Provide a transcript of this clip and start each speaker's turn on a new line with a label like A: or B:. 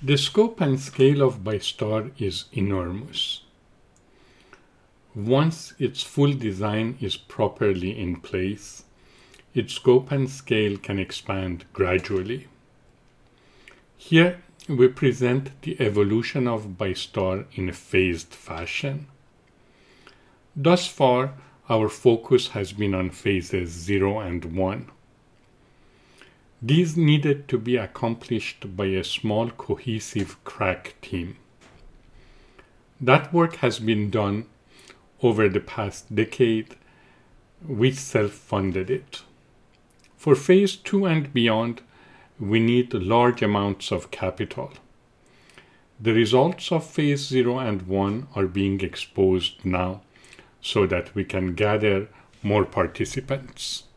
A: The scope and scale of BISTAR is enormous. Once its full design is properly in place, its scope and scale can expand gradually. Here we present the evolution of BISTAR in a phased fashion. Thus far, our focus has been on phases 0 and 1. These needed to be accomplished by a small cohesive crack team. That work has been done over the past decade. We self-funded it. For phase 2 and beyond, we need large amounts of capital. The results of phase 0 and 1 are being exposed now so that we can gather more participants.